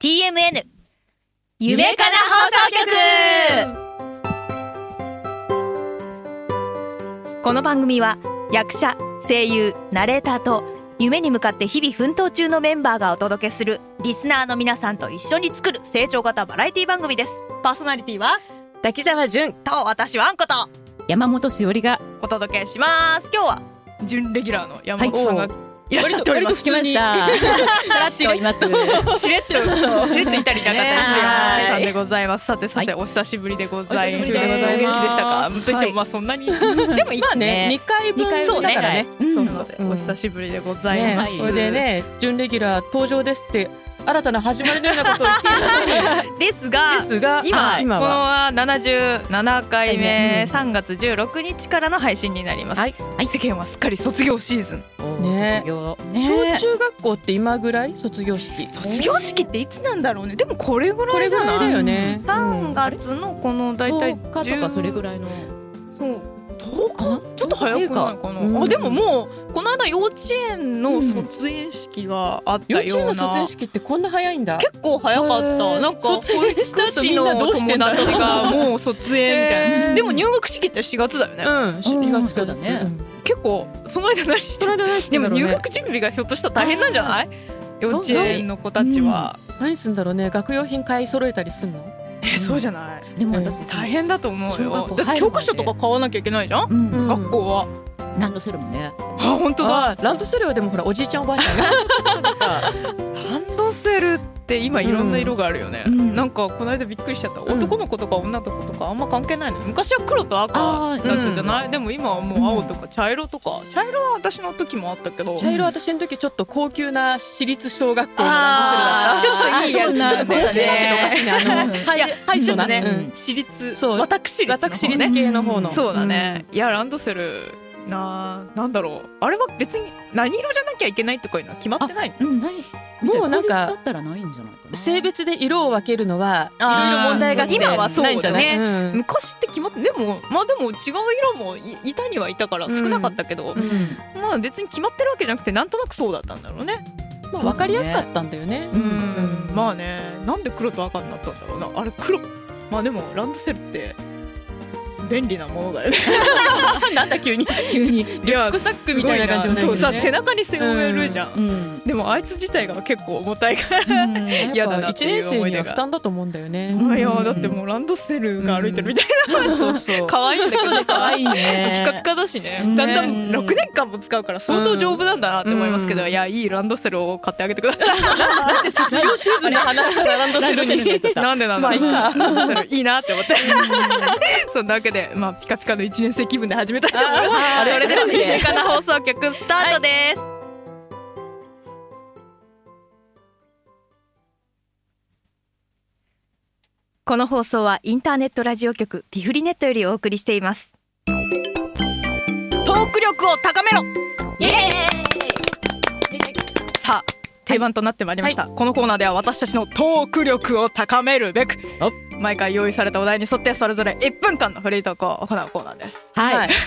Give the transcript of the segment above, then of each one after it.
TMN 夢かな放送局。この番組は役者、声優、ナレーターと夢に向かって日々奮闘中のメンバーがお届けするリスナーの皆さんと一緒に作る成長型バラエティ番組です。パーソナリティは滝沢純と私はあんこと山本しおりがお届けします。今日は準レギュラーの山本さんが、いらっしゃっております。 割と吹きました。さらっといます。 しれっといたりなかったですね。山本さんでございます。さてお久しぶりでございます。お元気でしたか？といってもまあそんなにでもいいまあね、2回分だからね。 そうお久しぶりでございます。 それでね、準レギュラー登場ですって新たな始まりのようなことを言っているですが今このは77回目3月16日からの配信になります。世間はすっかり卒業シーズン。 小中学校って今ぐらい卒業式っていつなんだろうね。でもこれぐらいじゃない？ だよね。 3月のこのだいたい 10日とかそれぐらいの。 10日ちょっと早くないかな。あでももうこの間幼稚園の卒園式があったような。 幼稚園の卒園式ってこんな早いんだ。 結構早かった。なんか卒園した後みんなどうしてんだってがもう卒園みたいな。でも入学式って4月だよね。 4月だね。 結構その間何してる？でも入学準備がひょっとしたら大変なんじゃない？幼稚園の子たちは何するんだろうね。学用品買い揃えたりするの？ そうじゃない。 でも私大変だと思うよ。だって教科書とか買わなきゃいけないじゃん。学校はランドセルもね。 あ本当だ。 ランドセルはでもほらおじいちゃんおばあちゃんがランドセルって今いろんな色があるよね。なんかこの間びっくりしちゃった。男の子とか女の子とかあんま関係ないの。昔は黒と赤なんじゃない？でも今はもう青とか茶色とか。茶色は私の時もあったけど。 茶色は私の時ちょっと高級な私立小学校のランドセルだった。 ちょっといいやつ。 ちょっと高級だけどおかしいね。ハイソなね。私立私立系の方の。 そうだね。いやランドセルなんだろう。あれは別に何色じゃなきゃいけないとかいうのは決まってないの？ もうなんかだったらないんじゃないかな。 性別で色を分けるのはいろいろ問題があって今はそうないんじゃない？ 昔って決まってでも違う色もいたにはいたから少なかったけど、まあ別に決まってるわけじゃなくてなんとなくそうだったんだろうね。 まあ分かりやすかったんだよね。 まあね、なんで黒と赤になったんだろうな。あれ黒。まあでもランドセルって便利なものだよね。 なんだ急にリュックサックみたいな感じのね。 そうさ背中に背負えるじゃん。でもあいつ自体が結構重たいから嫌だなっていう思い出が。1年生には負担だと思うんだよね。いやだってもうランドセルが歩いてるみたいな。可愛いんだけど可愛いね。ピカピカだしね。だんだん6年間も使うから相当丈夫なんだなって思いますけど、いやいいランドセルを買ってあげてください。 だって卒業シーズンの話からランドセルになんでなんだ。まあいいか。ランドセルいいなって思って。そんなわけでまあピカピカの1年生気分で始めたいと思います。それでは夢かな放送局スタートです。この放送はインターネットラジオ局ピフリネットよりお送りしています。トーク力を高めろ。イエーイ。さあ定番となってまいりました、このコーナーでは私たちのトーク力を高めるべく毎回用意されたお題に沿ってそれぞれ1分間のフリートークを行うコーナーです。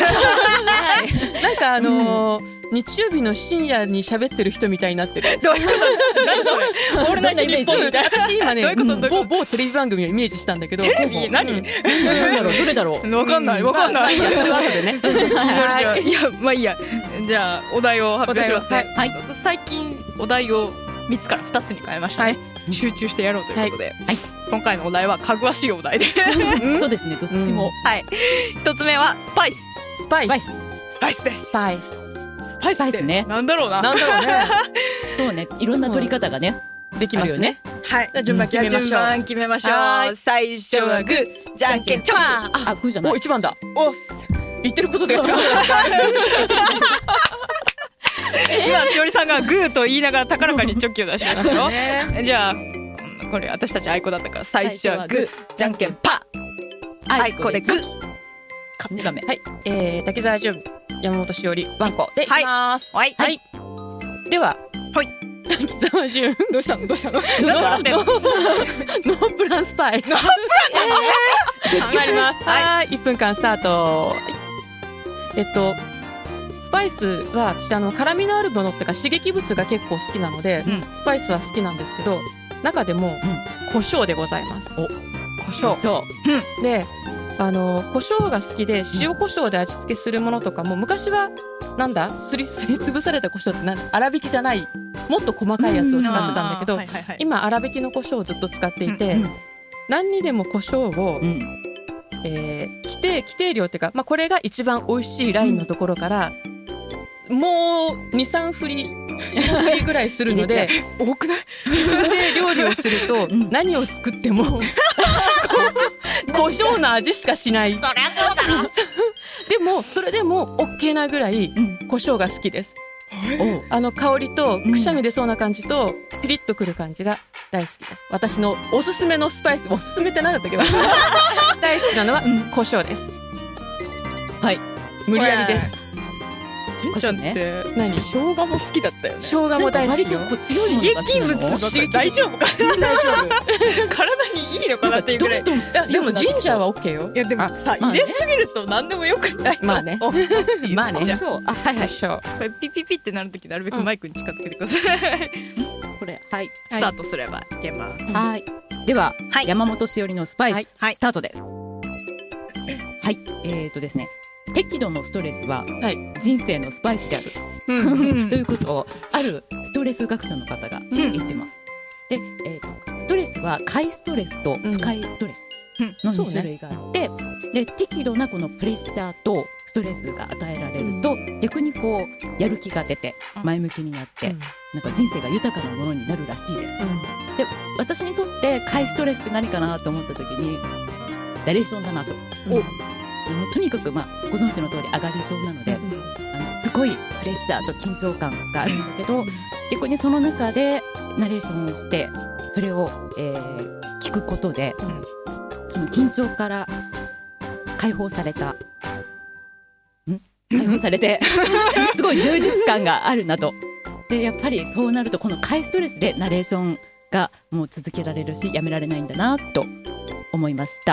なんか日曜日の深夜に喋ってる人みたいになってる。 どういうこと何それ？オールナイトニッポンみたいな。 私今ね某テレビ番組をイメージしたんだけど。 テレビ何？ どれだろう？ わかんない。 いやそれは後でね。 いやまあいいや。じゃあお題を発表しますね。最近お題を3つから2つに変えましたね。集中してやろうということで、今回のお題はかぐわしいお題でそうですね、どっちも。 1つ目はスパイスです。 スパイスね。 なんだろうね。 そうね、いろんな取り方がねできますよね。 はい。順番決めましょう。最初はグー、じゃんけんチョキ。 グーじゃない。 1番だ。言ってることでやってる。 今しおりさんがグーと言いながら高らかにチョキを出しましたよ。じゃあこれ私たちあいこだったから最初はグーじゃんけんパー。あいこでグー。 勝手だめ。 滝沢純山本しおりワンコでいきます。では滝沢純どうしたのノープランスパイス。頑張ります。1分間スタート。スパイスは私辛みのあるものってか刺激物が結構好きなので、スパイスは好きなんですけど、 中でも胡椒でございます。胡椒で、胡椒が好きで塩胡椒で味付けするものとかも、昔はなんだすりつぶされた胡椒って粗挽きじゃないもっと細かいやつを使ってたんだけど、今粗挽きの胡椒をずっと使っていて、何にでも胡椒を、規定量っていうか、これが一番美味しいラインのところから、もう 2,3 振り4振りぐらいするので多くない？ で料理をすると、何を作っても胡椒の味しかしない。そりゃそうだろでもそれでも OK なぐらい胡椒が好きです。香りとくしゃみ出そうな感じとピリッとくる感じが大好きです。私のおすすめのスパイス、おすすめって何だったっけ大好きなのは胡椒です。はい、無理やりです。 純ちゃんって生姜も好きだったよね。 生姜も大好きよ。 刺激物ばっかり大丈夫かな？大丈夫体にいいのかなっていうぐらい。でもジンジャーは OK よ。 いやでもさ、入れすぎると何でもよくない。 まあねまあね。 はいはい、これピピピってなるときなるべくマイクに近づけてください。これはいスタートすればいけます。 はい、では山本しおりのスパイススタートです。はい、ですね、適度のストレスは人生のスパイスである、ということをあるストレス学者の方が言ってます。で、ストレスは快ストレスと不快ストレスの2種類があって、で適度なこのプレッシャーとストレスが与えられると、逆にこうやる気が出て前向きになって、なんか人生が豊かなものになるらしいです。で、私にとって快ストレスって何かなと思った時にナレーションだなと。とにかくご存知の通り上がり症なので、すごいプレッシャーと緊張感があるんだけど、逆にその中でナレーションをしてそれを、聞くことで、その緊張から解放されてすごい充実感があるなと。でやっぱりそうなるとこの快ストレスでナレーションがもう続けられるしやめられないんだなと思いました。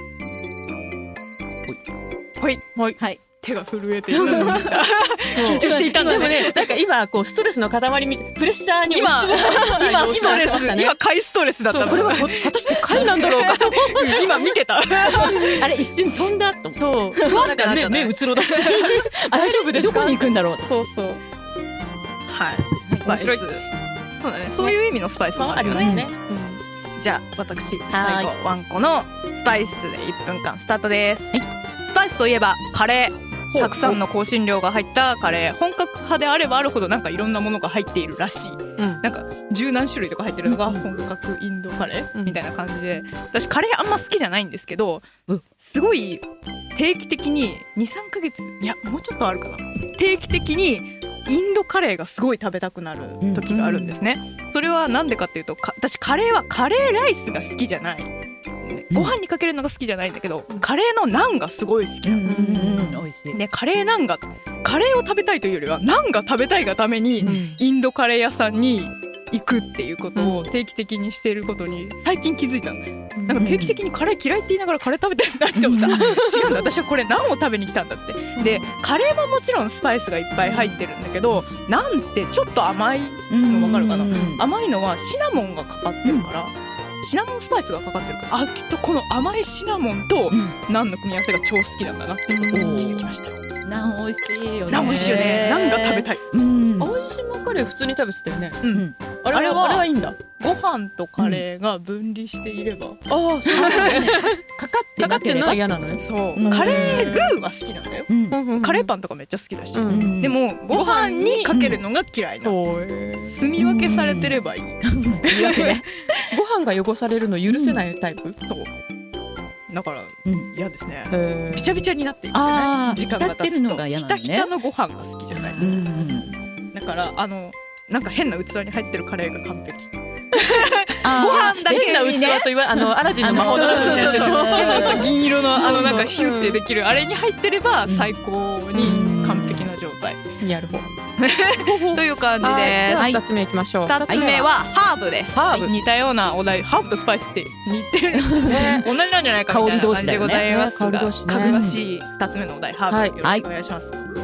はい、手が震えて緊張していたんだよね。 なんか今こうストレスの塊見てプレッシャーに今ストレス、今快ストレスだったの。 これは果たして快なんだろうかと今見てたあれ一瞬飛んだと。 そうなんか目うつろだし大丈夫ですか、 どこに行くんだろう。 そうはい、スパイス、そうだね、そういう意味のスパイスもありますね。じゃあ私最後ワンコのスパイスで1分間スタートです。スパイスといえばカレー、たくさんの香辛料が入ったカレー、本格派であればあるほどなんかいろんなものが入っているらしい、なんか十何種類とか入ってるのが本格インドカレーみたいな感じで、私カレーあんま好きじゃないんですけど、すごい定期的に 2,3 ヶ月、いやもうちょっとあるかな、定期的にインドカレーがすごい食べたくなる時があるんですね。それはなんでかっていうと、私カレーはカレーライスが好きじゃない、ご飯にかけるのが好きじゃないんだけど、カレーのナンがすごい好きなの。美味しいね。カレーナンが、カレーを食べたいというよりはナンが食べたいがためにインドカレー屋さんに行くっていうことを定期的にしていることに最近気づいたんだよ。なんか定期的にカレー嫌いって言いながらカレー食べてるなって思った。違うんだ、私はこれナンを食べに来たんだって。でカレーももちろんスパイスがいっぱい入ってるんだけど、ナンってちょっと甘いの分かるかな。甘いのはシナモンがかかってるから、シナモンスパイスがかかってるから、きっとこの甘いシナモンとナンの組み合わせが超好きなんだなっていうことに気づきました。 ナン美味しいよね。 ナン美味しいよね。ナンが食べたい。 淡路島カレー普通に食べてたよね。あれはいいんだ。 ご飯とカレーが分離していれば、 そうだね。かかってるのは嫌なのね。 そう、カレールーは好きなんだよ。カレーパンとかめっちゃ好きだし、でもご飯にかけるのが嫌いな。住み分けされてればいい。 ご飯が汚されるの許せないタイプ。そうだから嫌ですね。びちゃびちゃになっていくね。時間が経つとひたひたのご飯が好きじゃない。だからなんか変な器に入ってるカレーが完璧。ご飯だけ変な器と言わアラジンの魔法のやつでしょ。 銀色のなんかヒューってできるあれに入ってれば最高に完璧な状態。 やる方という感じです。 2つ目いきましょう。 2つ目はハーブです。似たようなお題、ハーブとスパイスって似てる同じなんじゃないかみたいな感じでございますが、かぐわしい2つ目のお題、ハーブよろしくお願いします。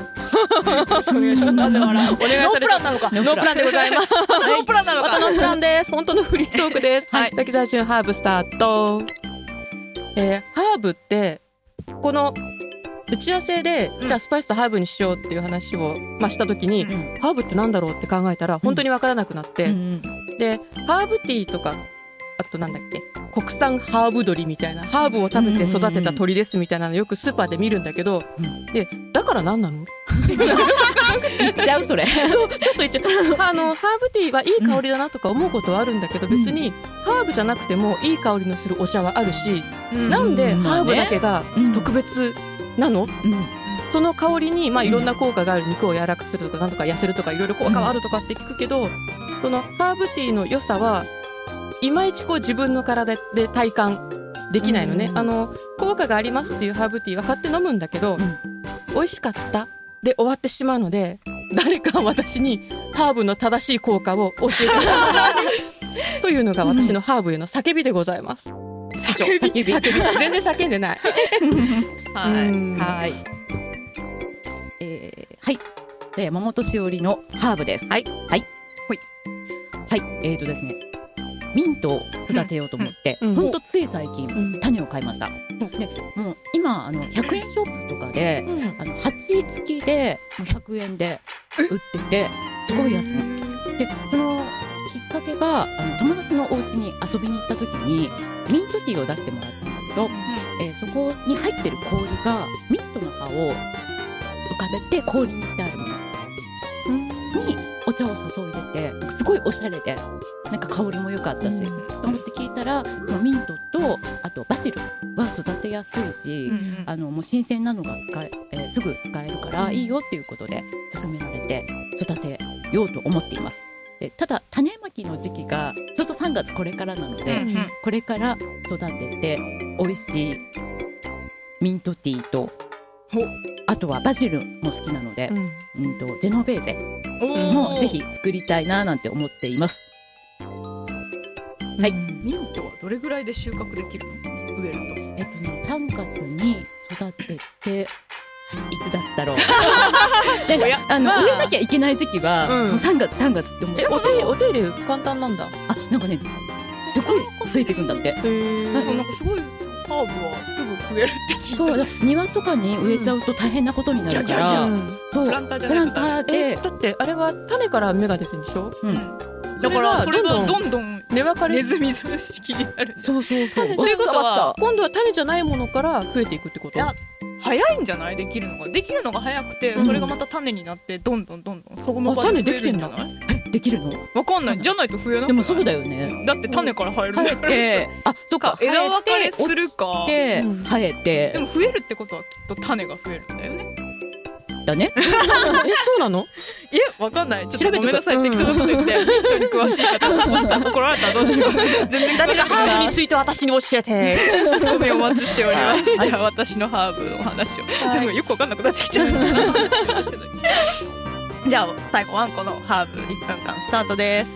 よろしくお願いします。なんで笑う？お願いされちゃう。ノープランなのか。 ノープランでございます。 ノープランなのか。 またノープランです。本当のフリートークです。はい。滝沢純ハーブスタート。ハーブってこの打ち合わせで、じゃあスパイスとハーブにしようっていう話を、した時に、ハーブってなんだろうって考えたら本当に分からなくなって、でハーブティーとか、あとなんだっけ、国産ハーブ鳥みたいな、ハーブを食べて育てた鳥ですみたいなのよくスーパーで見るんだけど、でだから何なの言っちゃうそれ。 そう、ちょっと言っちゃう。ハーブティーはいい香りだなとか思うことはあるんだけど、別にハーブじゃなくてもいい香りのするお茶はあるし、なんでハーブだけが特別なの？その香りにいろんな効果がある、肉を柔らかくするとかなんとか痩せるとかいろいろ効果があるとかって聞くけど、そのハーブティーの良さはいまいち自分の体で体感できないのね。効果がありますっていうハーブティーは買って飲むんだけど、美味しかったで終わってしまうので、誰か私にハーブの正しい効果を教えてくださいというのが私のハーブへの叫びでございます。 叫び全然叫んでない。 はい。はい。山本しおりのハーブです。はい。はい。はい。ですね。ミントを育てようと思って、ほんとつい最近、種を買いました。で、もう今100円ショップとかで、鉢付きで100円で売ってて、すごい安い。で、そのきっかけが友達のお家に遊びに行った時にミントティーを出してもらったんだけど、そこに入ってる氷がミントの葉を浮かべて氷にしてあるものにお茶を注いでて、すごいおしゃれでなんか香りも良かったし、と思って聞いたら、ミントとあとバジルは育てやすいし、もう新鮮なのがすぐ使えるからいいよっていうことで勧められて育てようと思っています。でただ種まきの時期がちょっと3月これからなので、これから育てて美味しいミントティーと、あとはバジルも好きなので、ジェノベーゼもぜひ作りたいななんて思っています。 はい。ミントはどれぐらいで収穫できるの？植えると。 3月に育てて、いつだったろう。なんか植えなきゃいけない時期はもう3月って思って。 お手入れ簡単なんだ。 なんかね、すごい増えていくんだって。 なんかすごいハーブはすぐ増えるって聞いた。 そう庭とかに植えちゃうと大変なことになるから、 そうプランターでだってあれは種から芽が出てるんでしょ。 だからそれがどんどん根分かれネズミ式になる。 そうということは今度は種じゃないものから増えていくってこと？ 早いんじゃない？できるのが早くて、それがまた種になってどんどんそこの場で増えるんじゃない？ できるの？ わかんない。じゃないと増えなくない？ でもそうだよね。 だって種から生えるんだから。 そうか。 枝分かれするか。 生えて。 でも増えるってことはきっと種が増えるんだよね。 だね。 そうなの？ わかんない。ちょっとごめんなさい。適当なこと言って、ミントに詳しい方だと思ったら怒られたらどうしよう。全然誰かハーブについて私に教えて。 ごめん、お待ちしております。じゃあ私のハーブの話を。でもよくわかんなくなってきちゃう。じゃあ最後はこのハーブ1分間スタートです。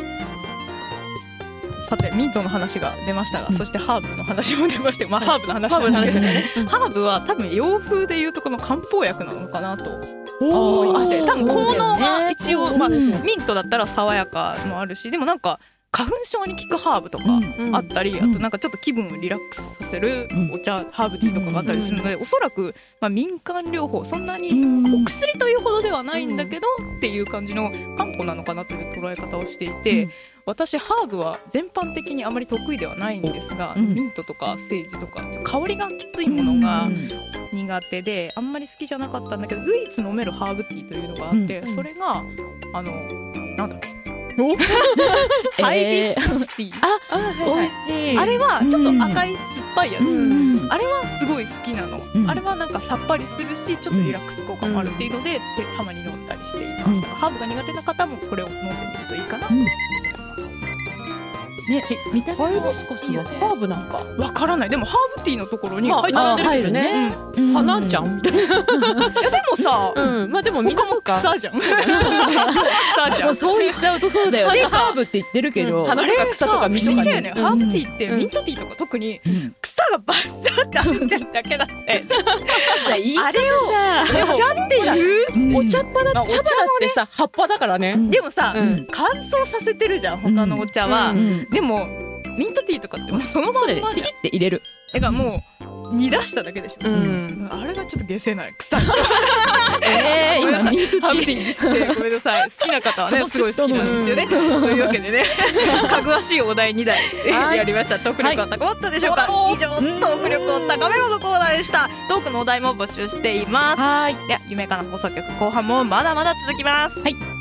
さてミントの話が出ましたが、そしてハーブの話も出まして、ハーブの話なんですけど、ハーブは多分洋風でいうとこの漢方薬なのかなと思いまして、多分効能が一応、ミントだったら爽やかもあるし、でもなんか花粉症に効くハーブとかあったり、あとなんかちょっと気分をリラックスさせるお茶、ハーブティーとかがあったりするので、おそらく民間療法、そんなにお薬というほどではないんだけどっていう感じの漢方なのかなという捉え方をしていて、私ハーブは全般的にあまり得意ではないんですが、ミントとかセージとか香りがきついものが苦手であんまり好きじゃなかったんだけど、唯一飲めるハーブティーというのがあって、それがなんだっけ、ハイビスカスティー。 美味しい。 あれはちょっと赤い酸っぱいやつ、あれはすごい好きなの。あれはなんかさっぱりするし、ちょっとリラックス効果もあるっていうので、たまに飲んだりしていました。ハーブが苦手な方もこれを飲んでみるといいかな。 ね、見た目ハイビスカスはハーブなんかわからない。でもハーブティーのところに入るね。花じゃんみたいな。いやでもさ、 でもみんなそうか。 草じゃん。草じゃん。 そう言っちゃうとそうだよね。ハーブって言ってるけど、 花とか草とか実とかね。ハーブティーってミントティーとか特に草がバッシャって歩いてるだけだって。 あれをお茶って言う？ お茶っ葉だ、茶葉だってさ、葉っぱだからね。 でもさ、乾燥させてるじゃん、他のお茶は。でもミントティーとかってもうそのままでちぎって入れる。 だからもう煮出しただけでしょ。あれがちょっと下世ない、臭い。ごめんなさい、ハムティーにしてごめんなさい。好きな方はねすごい好きなんですよね。というわけでね、かぐわしいお題2題やりました。トーク力は高まったでしょうか。以上、トーク力を高めろのコーナーでした。トークのお題も募集しています。では夢かな放送局後半もまだまだ続きます。